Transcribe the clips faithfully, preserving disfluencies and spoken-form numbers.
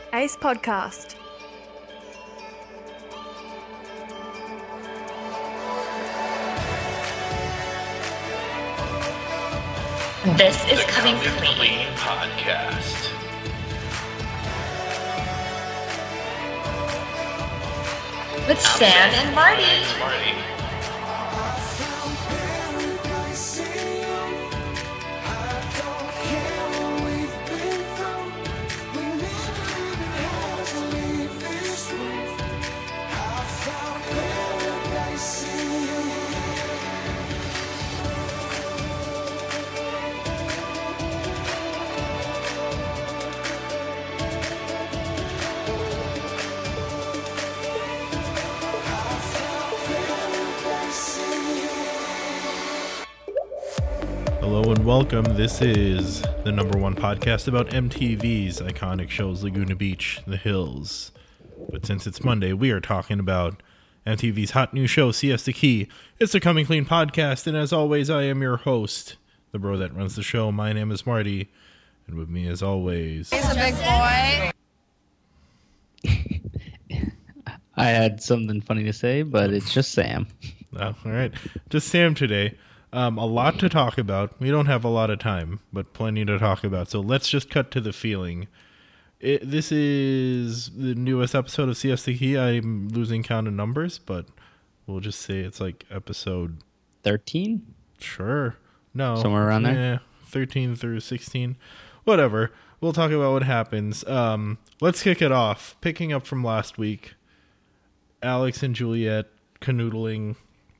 Ace Podcast. This is the Coming Coming Clean. Clean podcast. With Sam and Marty. And Marty. Hello and welcome. This is the number one podcast about M T V's iconic shows Laguna Beach, The Hills. But since it's Monday, we are talking about M T V's hot new show, Siesta Key. It's the Coming Clean podcast, and as always, I am your host, the bro that runs the show. My name is Marty, and with me as always... He's a big boy. I had something funny to say, but it's just Sam. Oh, all right. Just Sam today. Um, a lot to talk about. We don't have a lot of time, but plenty to talk about. So let's just cut to the feeling. It, this is the newest episode of Siesta Key. I'm losing count of numbers, but we'll just say it's like episode... thirteen? Sure. No. Somewhere around there? Yeah, thirteen through sixteen. Whatever. We'll talk about what happens. Um, let's kick it off. Picking up from last week, Alex and Juliet canoodling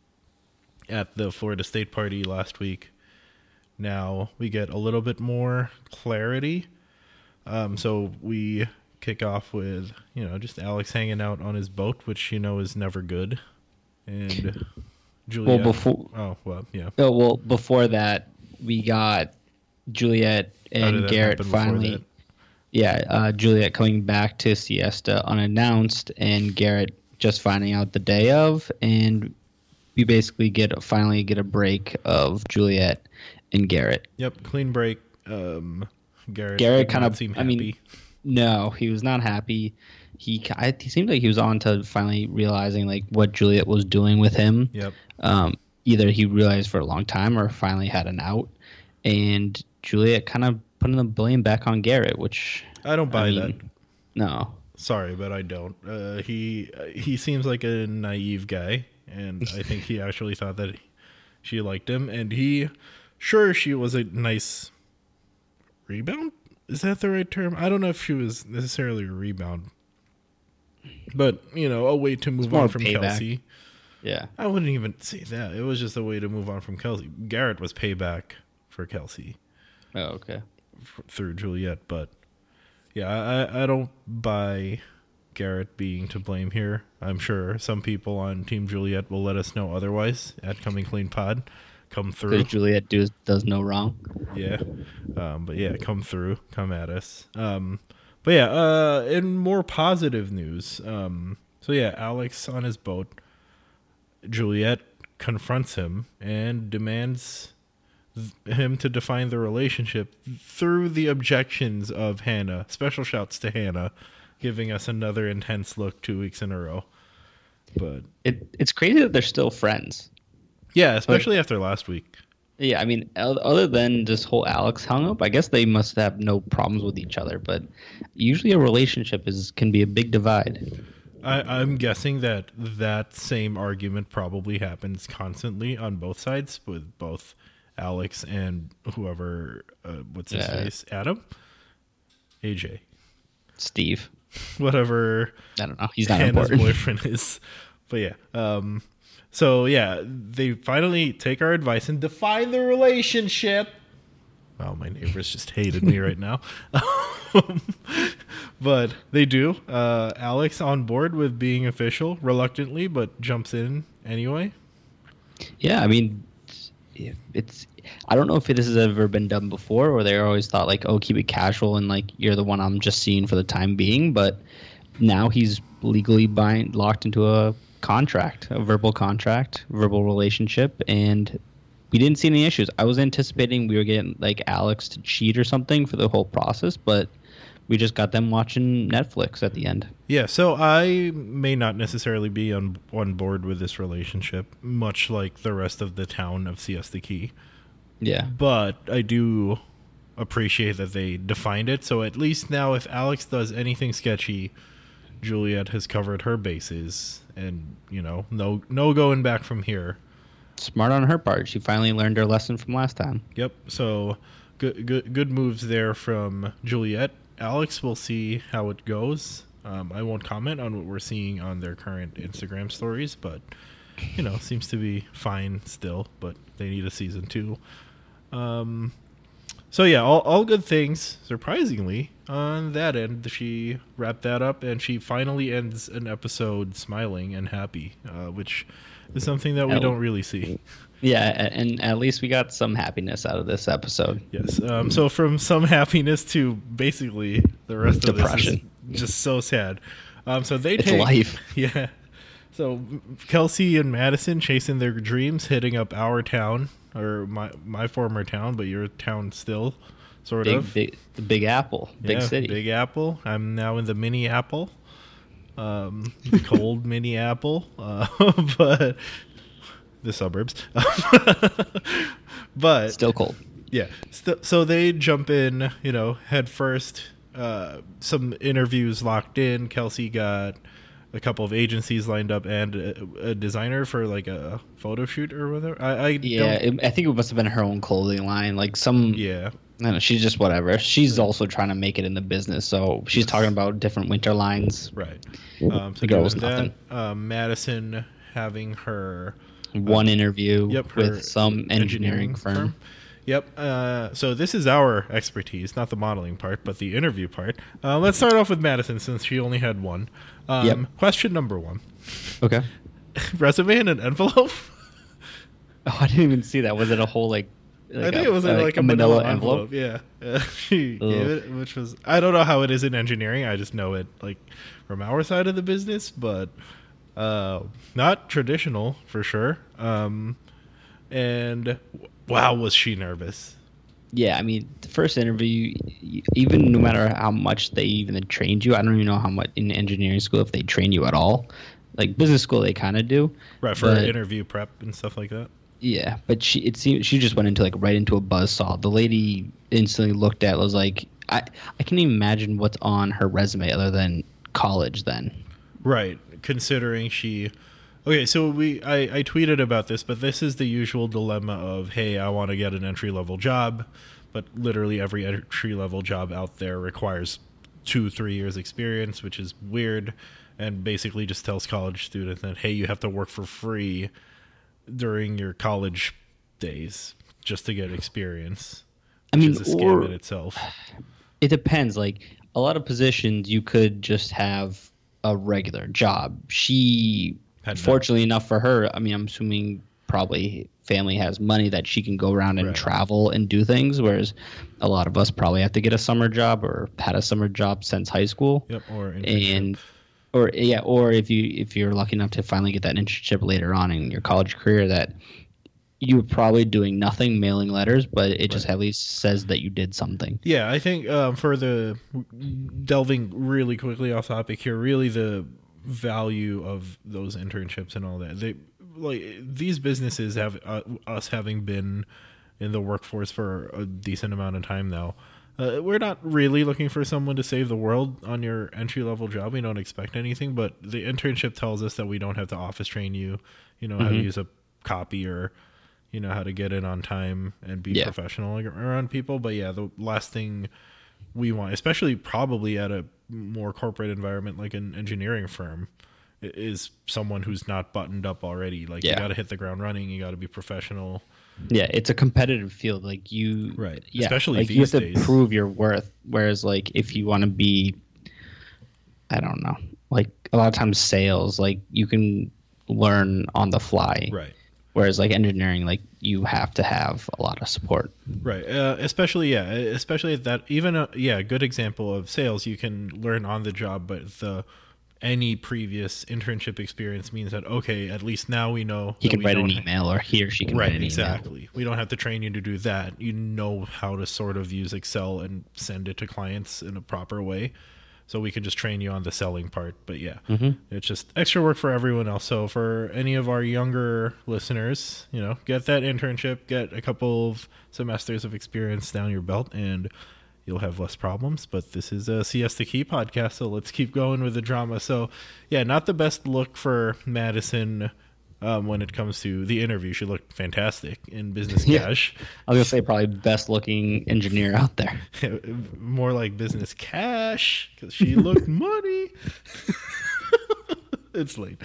at the Florida State party last week. Now we get a little bit more clarity. Um, so we kick off with, you know, just Alex hanging out on his boat, which, you know, is never good. And Juliet. Well, before, oh, well, yeah. oh, well, before that, we got Juliet How did and that Garrett happen before finally. that? Yeah, uh, Juliet coming back to Siesta unannounced, and Garrett just finding out the day of, and we basically get finally get a break of Juliet and Garrett. Yep, clean break. Um, Garrett, Garrett did kind not of, seem I happy. mean, no, he was not happy. He, I, he seemed like he was on to finally realizing like what Juliet was doing with him. Yep. Um, either he realized for a long time or finally had an out, and Juliet kind of putting the blame back on Garrett, which I don't buy I mean, that. No. Sorry, but I don't. Uh, he he seems like a naive guy, and I think he actually thought that she liked him. And he, sure, she was a nice rebound. Is that the right term? I don't know if she was necessarily a rebound, but you know, a way to move more on from payback. Kelsey. Yeah. I wouldn't even say that. It was just a way to move on from Kelsey. Garrett was payback for Kelsey Oh, okay. f- through Juliet, but yeah, I, I don't buy Garrett being to blame here. I'm sure some people on Team Juliet will let us know otherwise at Coming Clean Pod. Come through. Because Juliet does does no wrong. Yeah. Um, but yeah, come through. Come at us. Um, but yeah, uh, in more positive news, um, so yeah, Alex on his boat, Juliet confronts him and demands th- him to define the relationship through the objections of Hannah. Special shouts to Hannah, giving us another intense look two weeks in a row. But It it's crazy that they're still friends. yeah, especially after last week. Yeah, I mean, o- other than this whole Alex hung up, I guess they must have no problems with each other. But usually, a relationship is can be a big divide. I, I'm guessing that that same argument probably happens constantly on both sides with both Alex and whoever, uh, what's his Yeah. face, Adam, A J, Steve, whatever I don't know. He's not Hannah's important. boyfriend is. But yeah, um, so yeah, they finally take our advice and define the relationship. Wow, my neighbors just hated me right now. But they do. Uh, Alex on board with being official, reluctantly, but jumps in anyway. Yeah, I mean, it's, it's. I don't know if this has ever been done before, or they always thought like, oh, keep it casual and like you're the one I'm just seeing for the time being. But now he's legally bind locked into a contract, a verbal contract, verbal relationship, and we didn't see any issues. I was anticipating we were getting like Alex to cheat or something for the whole process, but we just got them watching Netflix at the end. Yeah, so I may not necessarily be on on board with this relationship, much like the rest of the town of Siesta Key. Yeah. But I do appreciate that they defined it. So at least now, if Alex does anything sketchy, Juliet has covered her bases, and you know, no no going back from here. Smart on her part. She finally learned her lesson from last time. Yep. So good good good moves there from Juliet. Alex, we'll see how it goes. Um, I won't comment on what we're seeing on their current Instagram stories, but you know, seems to be fine still. But they need a season two. Um, so yeah, all all good things. Surprisingly, on that end, she wrapped that up, and she finally ends an episode smiling and happy, uh, which is something that we Oh. don't really see. Yeah, a- and at least we got some happiness out of this episode. Yes. Um, so from some happiness to basically the rest of Depression. this is just so sad. Um, so they It's take life. Yeah. So Kelsey and Madison chasing their dreams, hitting up our town or my my former town, but your town still, sort Big, of. big, the Big Apple, big Yeah, city. Big Apple. I'm now in the mini Apple, um, the cold mini Apple, uh, but the suburbs. But Still cold. yeah, st- so they jump in, you know, head first. Uh, some interviews locked in. Kelsey got a couple of agencies lined up and a, a designer for like a photo shoot or whatever. I, I Yeah, don't, it, I think it must have been her own clothing line. Like some, yeah, I don't know, she's just whatever. She's also trying to make it in the business, so she's talking about different winter lines. right. Um, so The girl was doing nothing. that. Um, Madison having her One interview Yep, her with some engineering, firm. Yep. Uh, so this is our expertise, not the modeling part, but the interview part. Uh, let's start off with Madison since she only had one. Um, Yep. Question number one: Okay. resume in an envelope? Oh, I didn't even see that. Was it a whole like? I like think a, it was in, like a manila envelope. Yeah. Uh, she Ugh. gave it, which was I don't know how it is in engineering. I just know it like from our side of the business, but uh, not traditional for sure. Um, and wow, was she nervous? Yeah, I mean, the first interview, y- even no matter how much they even trained you, I don't even know how much in engineering school if they train you at all. Like business school, they kind of do. Right, for But- interview prep and stuff like that. Yeah, but she it seemed she just went into like right into a buzzsaw. The lady instantly looked at it, was like, I I can't even imagine what's on her resume other than college. Then Right, considering she okay, so we I, I tweeted about this, but this is the usual dilemma of, hey, I want to get an entry level job, but literally every entry level job out there requires two, three years experience, which is weird, and basically just tells college students that, hey, you have to work for free during your college days just to get experience. I Which mean, is a scam or in itself. it depends. Like a lot of positions, you could just have a regular job. She, Had no- fortunately enough for her, I mean, I'm assuming probably family has money that she can go around and Right. travel and do things, whereas a lot of us probably have to get a summer job or had a summer job since high school. Yep, or internship. And or yeah, or if you if you're lucky enough to finally get that internship later on in your college career, that you're probably doing nothing, mailing letters, but it just Right. at least says that you did something. Yeah, I think um, for the delving really quickly off topic here, really the value of those internships and all that. They like these businesses have uh, us having been in the workforce for a decent amount of time now. Uh, we're not really looking for someone to save the world on your entry level job. We don't expect anything, but the internship tells us that we don't have to office train you. You know how to Mhm. use a copy or you know how to get in on time and be Yeah. professional around people. But yeah, the last thing we want, especially probably at a more corporate environment like an engineering firm, i- is someone who's not buttoned up already. Like you Yeah. got to hit the ground running. You got to be professional. Yeah, it's a competitive field. Like you, Right. Yeah, Especially like you have these to days. prove your worth. Whereas, like if you want to be, I don't know, like a lot of times sales, like you can learn on the fly. Right. Whereas, like engineering, like you have to have a lot of support. Right. Uh, especially, yeah, especially at that, even, uh, yeah, good example of sales, you can learn on the job, but the any previous internship experience means that, okay, at least now we know He that can we write an don't ha- email, or he or she can right, write an email. exactly. We don't have to train you to do that. You know how to sort of use Excel and send it to clients in a proper way. So we can just train you on the selling part. But yeah, Mhm. it's just extra work for everyone else. So for any of our younger listeners, you know, get that internship, get a couple of semesters of experience down your belt, and you'll have less problems. But this is a Siesta Key podcast, so let's keep going with the drama. So yeah, not the best look for Madison um, when it comes to the interview. She looked fantastic in Business Yeah. Cash. I was gonna say probably best looking engineer out there. More like Business Cash, because she looked money. It's late.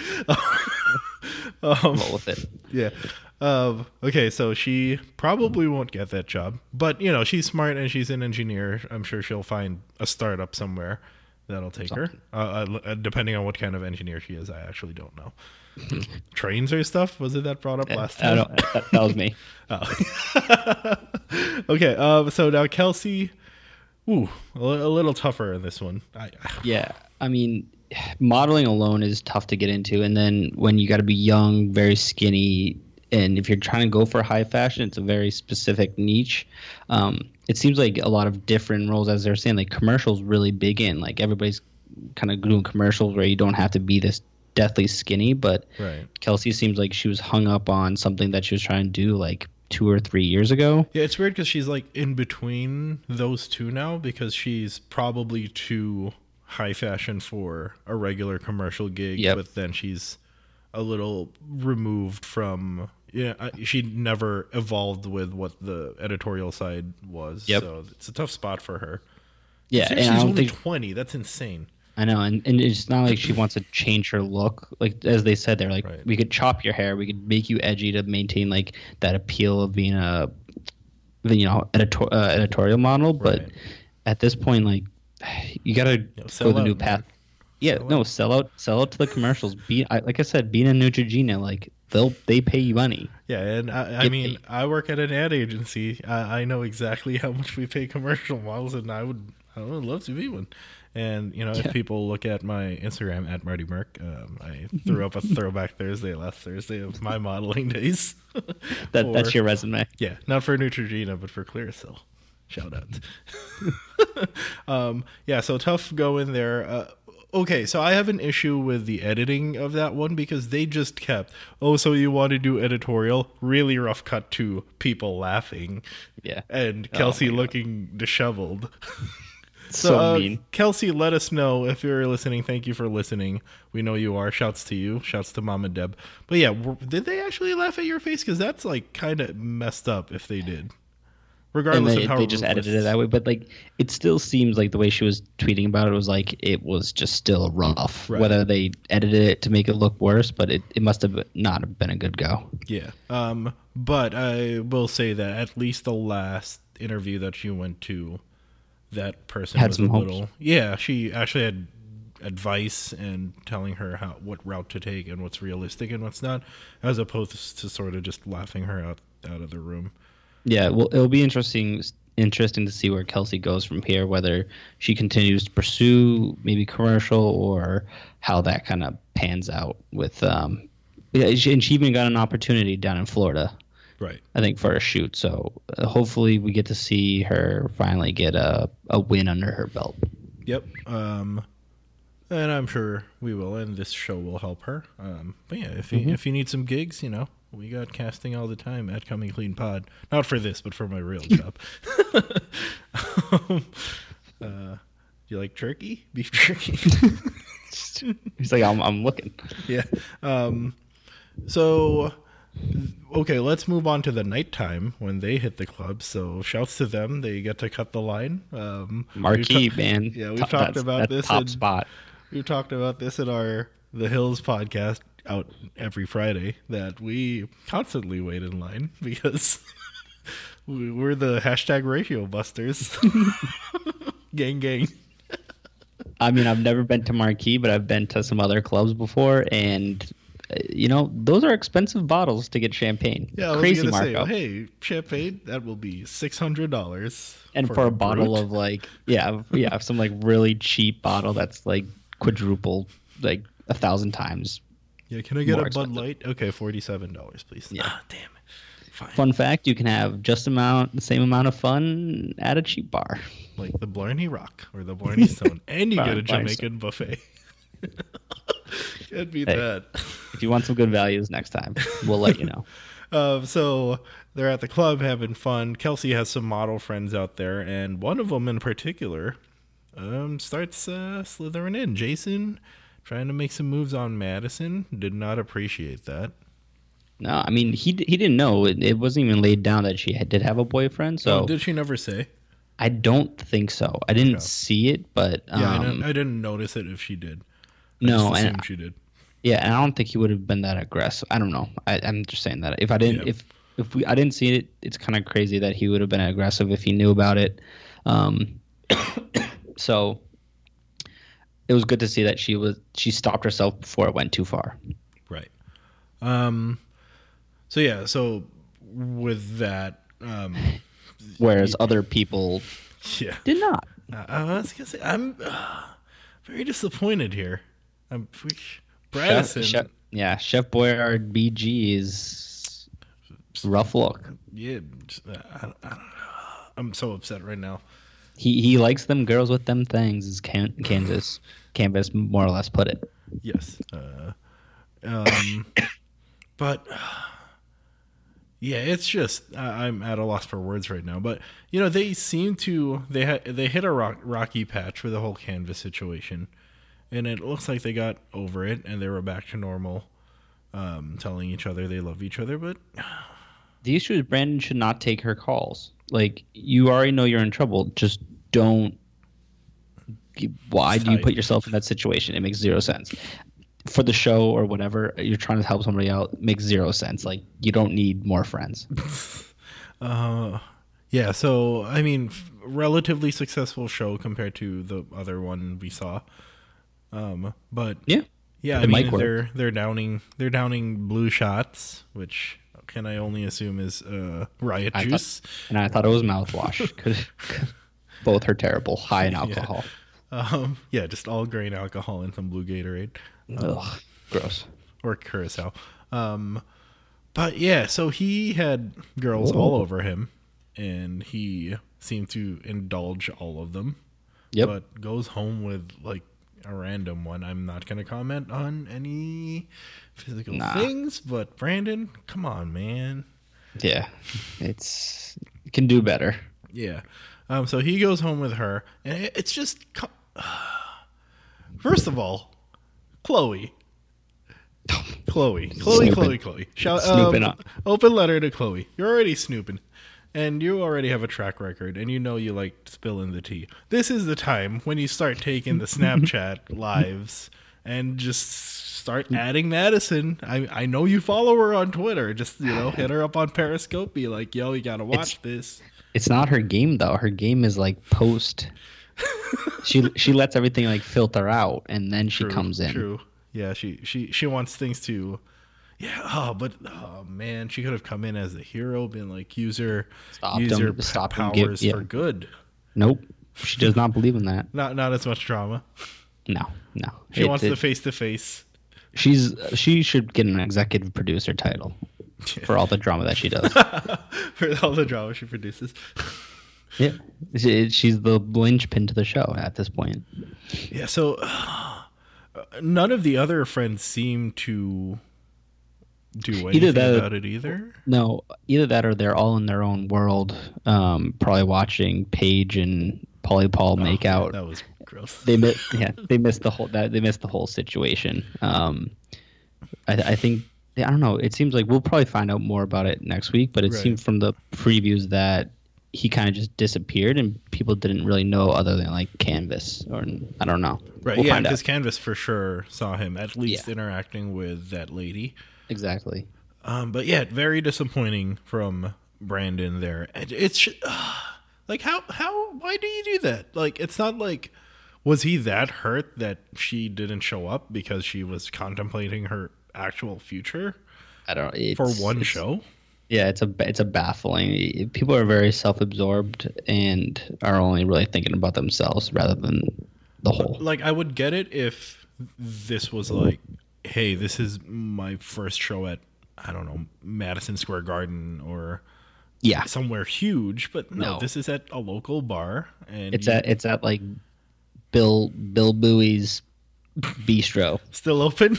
um, Roll with it. Yeah. Um, okay, so she probably won't get that job, but you know, she's smart and she's an engineer. I'm sure she'll find a startup somewhere that'll take Something. her. Uh, uh, depending on what kind of engineer she is, I actually don't know. Trains or stuff? Was it that brought up last I time? don't, that, that was me. Oh. Okay. Um, so now Kelsey, ooh, a, li- a little tougher in this one. I, Yeah, I mean, modeling alone is tough to get into, and then when you got to be young, very skinny, and if you're trying to go for high fashion, it's a very specific niche. Um, it seems like a lot of different roles, as they're saying, like commercials really big in. Like everybody's kind of doing commercials where you don't have to be this deathly skinny, but right. Kelsey seems like she was hung up on something that she was trying to do like two or three years ago. Yeah, it's weird because she's like in between those two now, because she's probably too high fashion for a regular commercial gig, Yep. but then she's a little removed from. Yeah, I- she never evolved with what the editorial side was. Yep. So it's a tough spot for her. Yeah, She's and I don't only think twenty. That's insane. I know, and, and it's not like she wants to change her look. Like as they said, they're like, Right. we could chop your hair, we could make you edgy to maintain like that appeal of being a, you know, editor, uh, editorial model. But Right. at this point, like, you gotta know, sell go the out, new man. path. Yeah, Sell no, out. sell out, sell out to the commercials. Be I, like I said, being a Neutrogena, like they'll they pay you money. Yeah, and I, I Get mean, paid. I work at an ad agency. I, I know exactly how much we pay commercial models, and I would, I would love to be one. And you know, if Yeah. people look at my Instagram at Marty Merck, um, I threw up a throwback Thursday last Thursday of my modeling days. That For- that's your resume. yeah, not for Neutrogena, but for Clearasil. Shout out. um, yeah, so tough go in there. Uh, okay, so I have an issue with the editing of that one because they just kept, oh, so you want to do editorial? Really rough cut to people laughing Yeah, and Oh Kelsey my God. looking disheveled. so, So, uh, mean. Kelsey, let us know if you're listening. Thank you for listening. We know you are. Shouts to you. Shouts to Mom and Deb. But yeah, were, did they actually laugh at your face? Because that's like kind of messed up if they did. And Regardless they, of how they just edited it ruthless- that way, but like it still seems like the way she was tweeting about it was like it was just still rough. Right. Whether they edited it to make it look worse, but it, it must have not have been a good go. Yeah. Um. But I will say that at least the last interview that you went to, that person Had was some a hopes. little. Yeah. She actually had advice and telling her how what route to take and what's realistic and what's not, as opposed to sort of just laughing her out out of the room. Yeah, well, it'll be interesting interesting to see where Kelsey goes from here. Whether she continues to pursue maybe commercial or how that kind of pans out with. Um, yeah, she, and she even got an opportunity down in Florida, Right. I think, for a shoot. So uh, hopefully we get to see her finally get a, a win under her belt. Yep. Um, and I'm sure we will, and this show will help her. Um, but yeah, if you Mm-hmm. if you need some gigs, you know, we got casting all the time at Coming Clean Pod. Not for this, but for my real job. um, uh, do you like turkey? Beef jerky? He's like, I'm, I'm looking. Yeah. Um, so, okay, let's move on to the nighttime when they hit the club. So, shouts to them. They get to cut the line. Um, we've Marquee, ta- man. Yeah, we've Top- talked that's- about that's this. top in- spot. We've talked about this in our The Hills podcast out every Friday that we constantly wait in line because we- we're the hashtag ratio busters. Gang, gang. I mean, I've never been to Marquee, but I've been to some other clubs before, and uh, you know, those are expensive bottles to get champagne. Yeah, I was Crazy gonna say, markup. hey, champagne, that will be six hundred dollars. And for, a bottle of like, yeah, yeah, some like really cheap bottle that's like quadruple like a thousand times. Yeah, can I get More a Bud expensive. Light? Okay, forty-seven dollars, please. Yeah. Ah, damn it. Fine. Fun fact: you can have just amount the same amount of fun at a cheap bar. Like the Blarney Rock or the Blarney Stone, and you get a Blarney Jamaican buffet. Can't beat Hey. that. If you want some good values next time, we'll let you know. Um, so they're at the club having fun. Kelsey has some model friends out there, and one of them in particular um, starts uh, slithering in. Jason, trying to make some moves on Madison, did not appreciate that. No, I mean he he didn't know. It, it wasn't even laid down that she had, did have a boyfriend. So Oh, did she never say? I don't think so. I didn't Okay. see it, but um, Yeah, I, didn't, I didn't notice it if she did. I no, just assumed and she did. yeah, and I don't think he would have been that aggressive. I don't know. I, I'm just saying that if I didn't, Yeah. if if we I didn't see it, it's kind of crazy that he would have been aggressive if he knew about it. Um, so it was good to see that she was she stopped herself before it went too far. Right. Um. So yeah. So with that, um, Whereas other people yeah. did not. Uh, I was gonna say I'm uh, very disappointed here. I'm Bradison. Chef, Chef, yeah, Chef Boyardee B G is rough look. Yeah, just, uh, I, don't- I don't know. I'm so upset right now. He he likes them girls with them things, as Can, Kansas Canvas more or less put it. Yes. Uh, um, but yeah, it's just I, I'm at a loss for words right now. But you know, they seem to they had they hit a rock, rocky patch for the whole Canvas situation, and it looks like they got over it and they were back to normal, um, telling each other they love each other. But The issue is Brandon should not take her calls. Like, you already know you're in trouble. Just don't. Why do you tight. put yourself in that situation? It makes zero sense. For the show or whatever, you're trying to help somebody out. It makes zero sense. Like, you don't need more friends. Uh, yeah, so I mean, f- relatively successful show compared to the other one we saw. Um, but Yeah. yeah, I It might mean work. they're they're downing they're downing blue shots, which can I only assume is uh riot I juice. thought, and I thought it was mouthwash. 'Cause both are terrible, high in alcohol. Um, yeah, just all grain alcohol and some blue Gatorade Ugh, gross. or curacao. Um, but yeah, so he had girls all over him, and he seemed to indulge all of them. Yep. But goes home with like a random one. I'm not going to comment on any physical Nah. things, but Brandon, come on, man. Yeah. It's you can do better. Yeah. Um, so he goes home with her, and it- it's just. co- First of all, Chloe. Chloe. Chloe, Snooping. Chloe, Chloe. Shout, Snooping um, up. Open letter to Chloe. You're already snooping. And you already have a track record, and you know you like spilling the tea. This is the time when you start taking the Snapchat lives and just start adding Madison. I I know you follow her on Twitter. Just, you know, hit her up on Periscope. Be like, yo, you got to watch It's- this. It's not her game though. Her game is like post. she she lets everything like filter out, and then she True, comes in. True. Yeah, she, she, she wants things to. Yeah. Oh, but oh man, she could have come in as the hero, been like user, Stop user them, p- stop them, give- powers yeah. for good. Nope. She does not believe in that. Not not as much drama. No, no. She It- wants it- the face to face. She's she should get an executive producer title for all the drama that she does. For all the drama she produces. Yeah, she, she's the linchpin to the show at this point. Yeah, so uh, none of the other friends seem to do anything Either that- about it either. No, either that or they're all in their own world, um, probably watching Paige and Polly Paul make Oh, out. That was gross. They miss, yeah, they missed the whole that they missed the whole situation. Um, I, I think I don't know. It seems like we'll probably find out more about it next week, but it Right. seemed from the previews that he kind of just disappeared and people didn't really know other than like Canvas or I don't know. Right, We'll yeah, find out. because Canvas for sure saw him at least Yeah. interacting with that lady. Exactly. Um, but yeah, very disappointing from Brandon there. It- It's uh, like how how why do you do that? Like it's not like was he that hurt that she didn't show up because she was contemplating her actual future I don't know. It's, for one it's- show? Yeah, it's a it's a baffling. People are very self-absorbed and are only really thinking about themselves rather than the whole. Like I would get it if this was like, hey, this is my first show at, I don't know, Madison Square Garden or Yeah, somewhere huge, but no, No. this is at a local bar, and it's you- at it's at like Bill Bill Bowie's bistro. still open.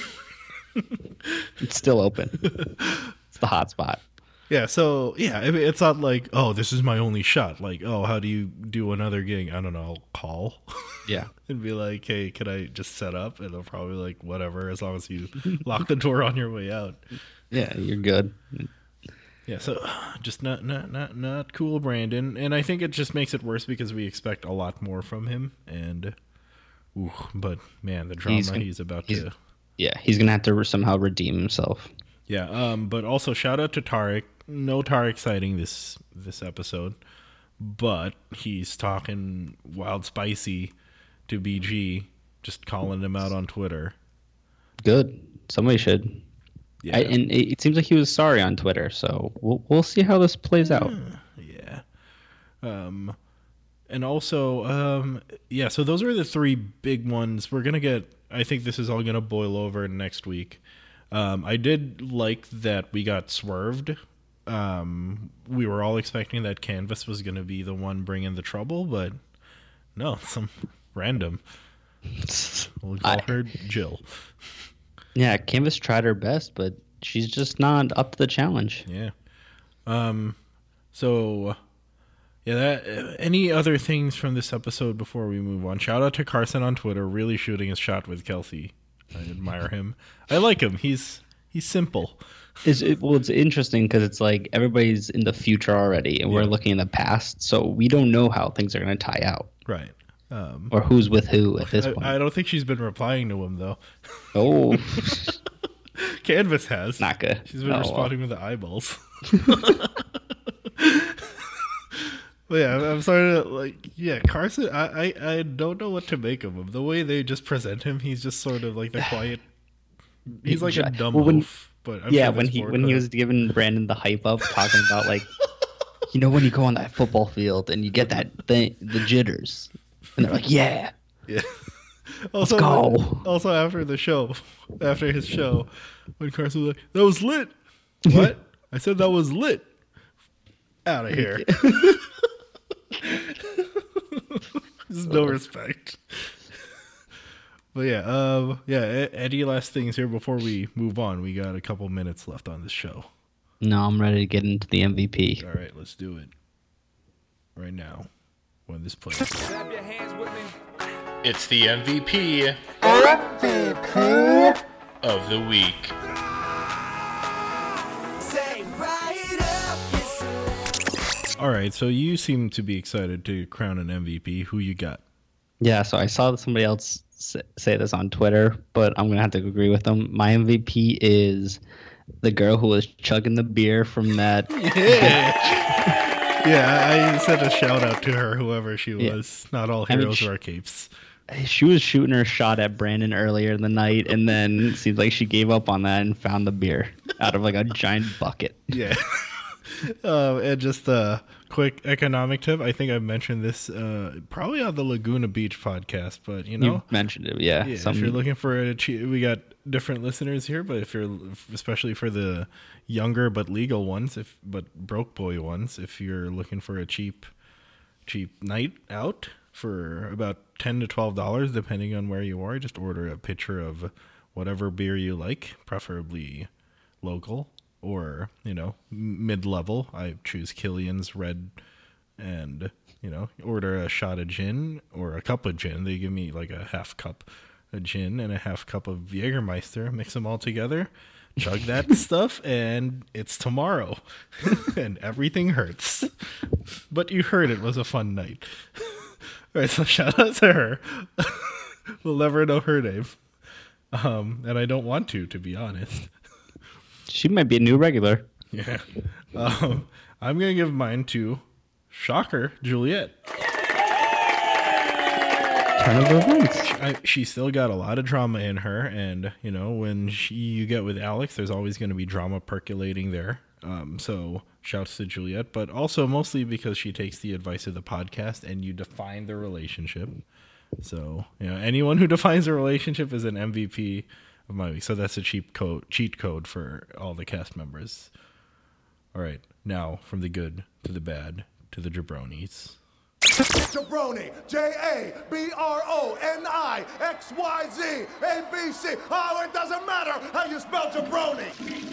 It's still open. It's the hot spot. Yeah, so yeah, I mean, it's not like, oh, this is my only shot. Like, oh, how do you do another gig? I don't know. I'll call Yeah. and be like, hey, can I just set up? And they'll probably like, whatever, as long as you lock the door on your way out. Yeah, you're good. Yeah, so just not not not not cool, Brandon. And I think it just makes it worse because we expect a lot more from him. And, ooh, but man, the drama he's, He's- about he's- to. Yeah, he's gonna have to somehow redeem himself. Yeah, um, but also shout out to Tarek. No Tarek sighting this this episode, but he's talking wild spicy to B G, just calling him out on Twitter. Good. Somebody should. Yeah, I, and it, it seems like he was sorry on Twitter, so we'll we'll see how this plays out. yeah. Um, and also, um, yeah. So those are the three big ones. We're gonna get. I think this is all gonna boil over next week. Um, I did like that we got swerved. Um, we were all expecting that Canvas was going to be the one bringing the trouble, but no, some random. We'll call I- her Jill. Yeah, Canvas tried her best, but she's just not up to the challenge. Yeah. Um. So, yeah. That. Any other things from this episode before we move on? Shout out to Carson on Twitter, really shooting his shot with Kelsey. I admire him. I like him. He's he's simple. It's, it, well, it's interesting because it's like everybody's in the future already, and we're Yeah. looking in the past, so we don't know how things are going to tie out Right. Um. or who's with who at this I, point. I don't think she's been replying to him though. Oh, Canvas has. not good. She's been Oh, well. responding with the eyeballs. But yeah, I'm- I'm sorry to like. Yeah, Carson. I, I I don't know what to make of him. The way they just present him, he's just sort of like the quiet. He's like a dumb Well, when- oaf. But I'm yeah, sure when that's he more when to- he was giving Brandon the hype up, talking about like, you know, when you go on that football field and you get that thing, the jitters, and they're like, yeah, Yeah. Also, go. also after the show, after his show, when Carson was like, "That was lit." What? I said that was lit. Out of here. There's no respect. But yeah, um, yeah. E- Any last things here before we move on? We got a couple minutes left on this show. no, I'm ready to get into the M V P. All right, let's do it right now when this plays. Clap your hands with me. It's the M V P of the week. All right, so you seem to be excited to crown an M V P. Who you got? Yeah, so I saw somebody else s- say this on Twitter, but I'm gonna have to agree with them. My M V P is the girl who was chugging the beer from that. Yeah, I sent a shout out to her, whoever she Yeah. was. Not all I mean, heroes sh- wear capes. She was shooting her shot at Brandon earlier in the night, and then it seems like she gave up on that and found the beer out of like a giant bucket. Yeah. uh, and just a quick economic tip. I think I mentioned this uh, probably on the Laguna Beach podcast, but you know, You mentioned it, yeah. yeah, some- if you're looking for a cheap, we got different listeners here, but if you're especially for the younger but legal ones, if but broke boy ones, if you're looking for a cheap, cheap night out for about ten to twelve dollars, depending on where you are, just order a pitcher of whatever beer you like, preferably local or you know mid level. I choose Killian's Red, and you know order a shot of gin or a cup of gin. They give me like a half cup of gin and a half cup of Jägermeister. Mix them all together, chug that stuff, and it's tomorrow, and everything hurts. But you heard it was a fun night. All right, so shout out to her. We'll never know her name, um, and I don't want to, to be honest. She might be a new regular. Yeah. Um, I'm going to give mine to Shocker, Juliet. Turn of events. I, she still got a lot of drama in her. And, you know, when she, you get with Alex, there's always going to be drama percolating there. Um, so shouts to Juliet, but also mostly because she takes the advice of the podcast and you define the relationship. So, you know, anyone who defines a relationship as an M V P of my week. So that's a cheap code, cheat code for all the cast members. All right, now from the good to the bad to the jabronis. Jabroni, J A B R O N I X Y Z A B C. Oh, it doesn't matter how you spell jabroni.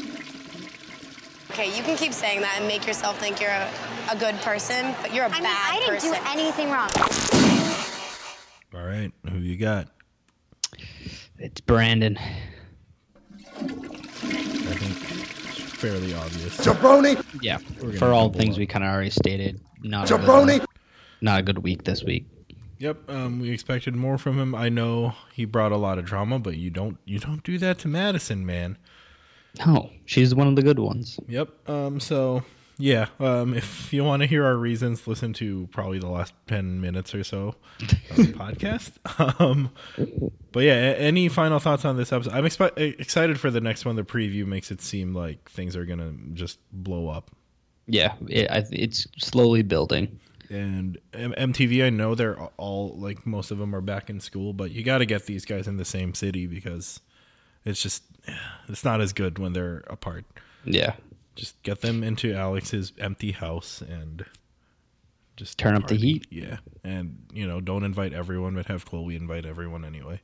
Okay, you can keep saying that and make yourself think you're a, a good person, but you're a I mean, bad I didn't person. do anything wrong. All right, who you got? It's Brandon. I think it's fairly obvious. Jabroni, Yeah, gonna for all double things up. we kind of already stated. Not a jabroni. good, not a good week this week. Yep, um, we expected more from him. I know he brought a lot of drama, but you don't you don't do that to Madison, man. No, she's one of the good ones. Yep. Um. So yeah. Um. If you want to hear our reasons, listen to probably the last ten minutes or so of the podcast. Um. But yeah. a- Any final thoughts on this episode? I'm expe- excited for the next one. The preview makes it seem like things are gonna just blow up. Yeah, it, I, it's slowly building. And M- MTV, I know they're all like most of them are back in school, but you got to get these guys in the same city because it's just it's not as good when they're apart. Yeah, Just get them into Alex's empty house and just Turn up the party. heat. Yeah, and you know, don't invite everyone, but have Chloe invite everyone anyway.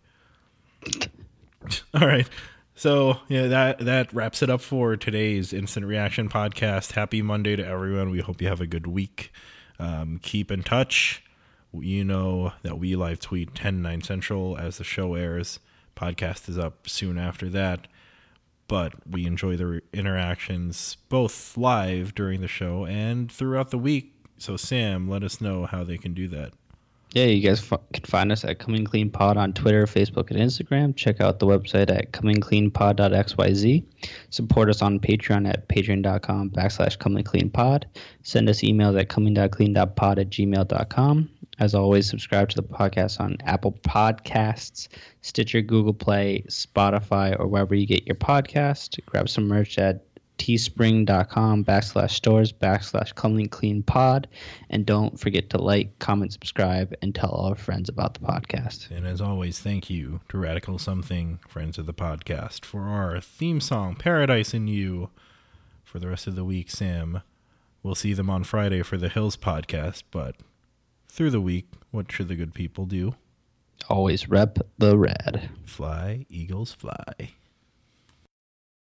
All right. So yeah, that that wraps it up for today's Instant Reaction podcast. Happy Monday to everyone. We hope you have a good week. Um, keep in touch. You know that we live tweet ten, nine Central as the show airs. Podcast is up soon after that. But we enjoy the re- interactions both live during the show and throughout the week. So Sam, let us know how they can do that. Yeah, you guys f- can find us at Coming Clean Pod on Twitter, Facebook, and Instagram. Check out the website at coming clean pod dot x y z. Support us on Patreon at patreon.com backslash comingcleanpod. Send us emails at coming.clean.pod at gmail.com. As always, subscribe to the podcast on Apple Podcasts, Stitcher, Google Play, Spotify, or wherever you get your podcast. Grab some merch at teespring.com backslash stores backslash coming clean pod. And don't forget to like, comment, subscribe, and tell all our friends about the podcast. And as always, thank you to Radical Something, friends of the podcast, for our theme song, Paradise in You. For the rest of the week, Sam, we'll see them on Friday for the Hills podcast, but through the week, what should the good people do? Always rep the red. Fly, Eagles, fly.